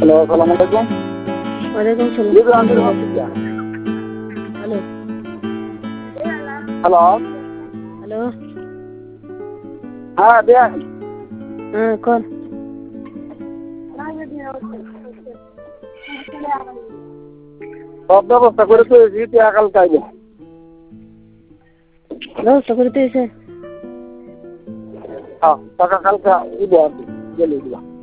Hello, আসসালামু আলাইকুম। ওয়ালাইকুম জি, সালাম। আমির হাফিজ। হ্যালো হ্যালো, হ্যালো, হ্যাঁ দেন। হ্যাঁ কর। সব ব্যবস্থা করে তো জিতে আকাল কাইবে। ব্যবস্থা করে দিয়েছে। হ্যাঁ, টাকা কালকে দিব আর কি, গেলে দিলাম।